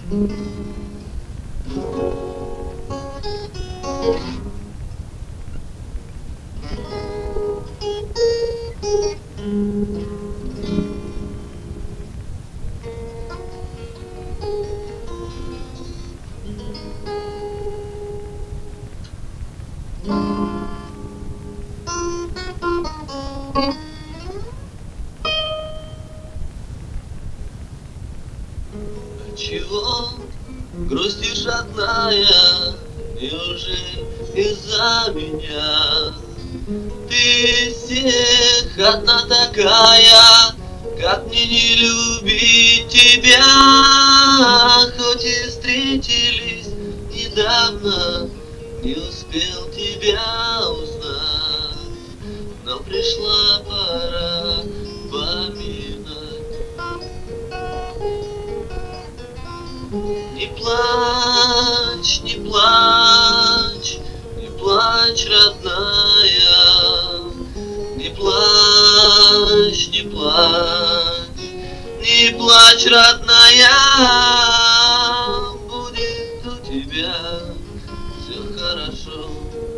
Чего грустишь, родная? Неужели из-за меня? Ты всех одна такая, как мне не любить тебя? Хоть и встретились недавно, не успел тебя узнать, но пришла пора поминать. Не плачь, не плачь, не плачь, родная. Не плачь, не плачь, не плачь, родная. Будет у тебя все хорошо.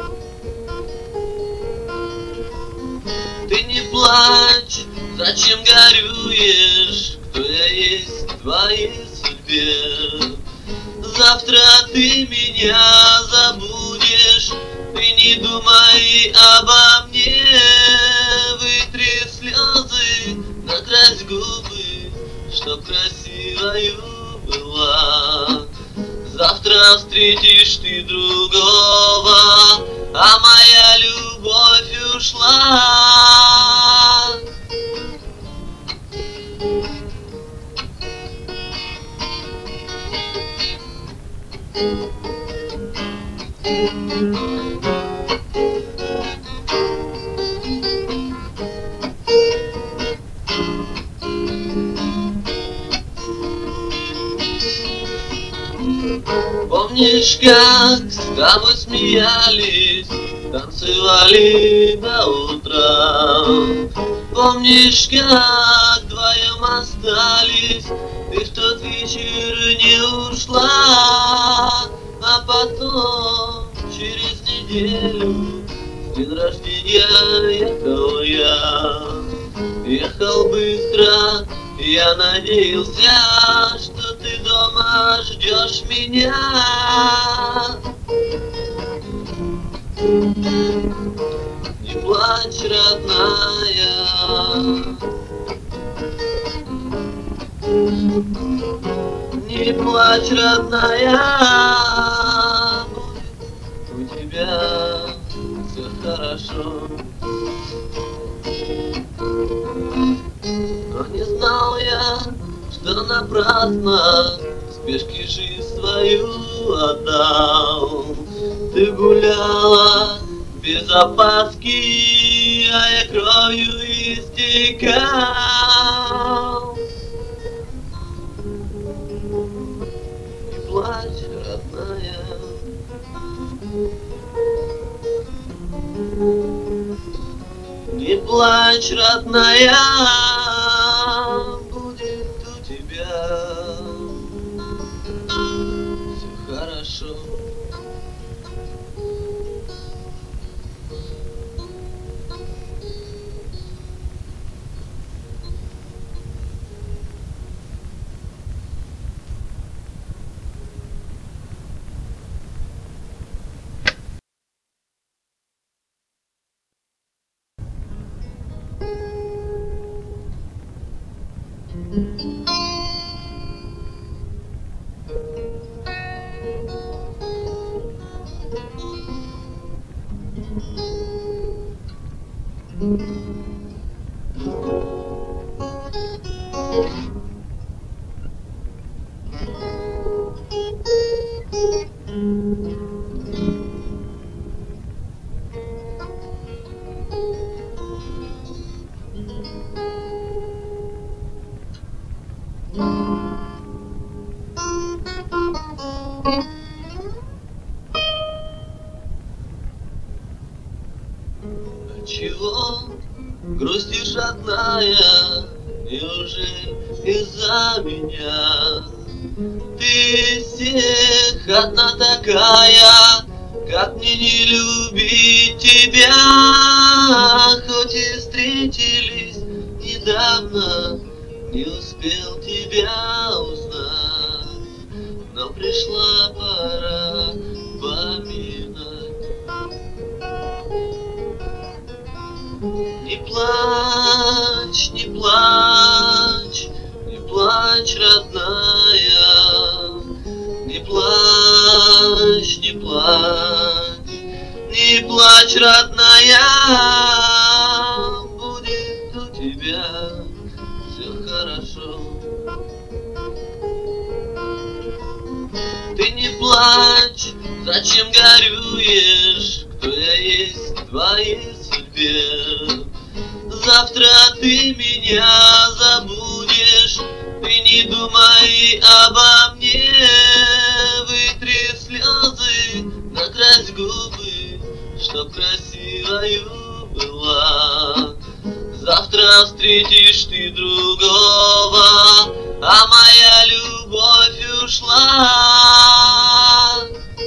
Ты не плачь, зачем горюешь? Кто я есть в твоей судьбе? Завтра ты меня забудешь. Ты не думай обо мне. Вытри слезы, накрась губы, чтоб красивою была. Завтра встретишь ты другого, а моя любовь ушла. Помнишь, как с тобой смеялись, танцевали до утра? Помнишь, как вдвоем остались, ты в тот вечер не ушла? А потом, через неделю, с день рождения ехал я. Ехал быстро, я надеялся, что ты дома ждешь меня. Не плачь, родная. Не плачь, родная. Будет у тебя все хорошо. Но не знал я, что напрасно в спешке жизнь свою отдал. Ты гуляла без опаски, а я кровью истекал. Не плачь, родная. Не плачь, родная, будет у тебя все хорошо. Чего грустишь, родная? Неужели из-за меня? Ты из всех одна такая, как мне не любить тебя? Хоть и встретились недавно, не успел тебя узнать, но пришла пора поминать. Не плачь, не плачь, не плачь, родная, не плачь, не плачь, не плачь, родная, будет у тебя все хорошо. Ты не плачь, зачем горюешь, кто я есть в твоей судьбе? Завтра ты меня забудешь, ты не думай обо мне. Вытри слезы, накрась губы, чтоб красивою была. Завтра встретишь ты другого, а моя любовь ушла.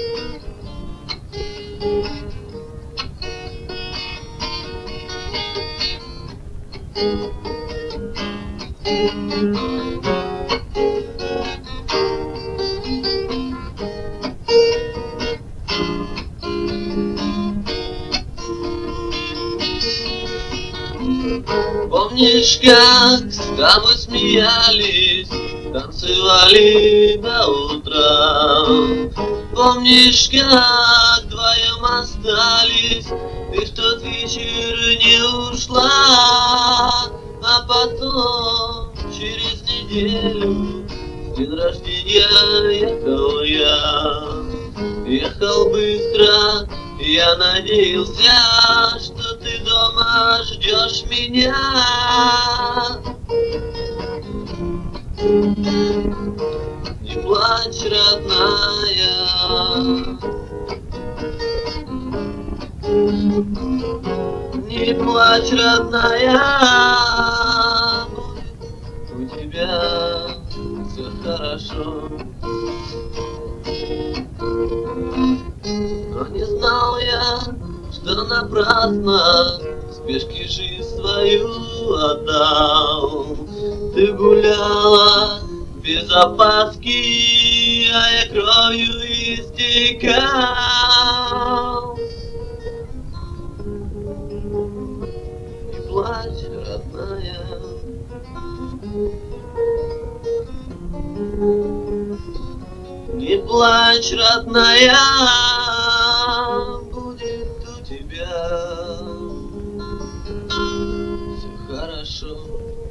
Помнишь, как с тобой смеялись, танцевали до утра? Помнишь, как вдвоем остались, ты в тот вечер не ушла? А потом, через неделю, в день рождения ехал я. Ехал быстро, я надеялся, что ты дома ждешь меня. Не плачь, родная, не плачь, родная, будет у тебя все хорошо. Но не знал я, что напрасно в спешке жизнь свою отдал. Ты гуляла без опаски, а я кровью истекал. Не плачь, родная, не плачь, родная, будет у тебя все хорошо.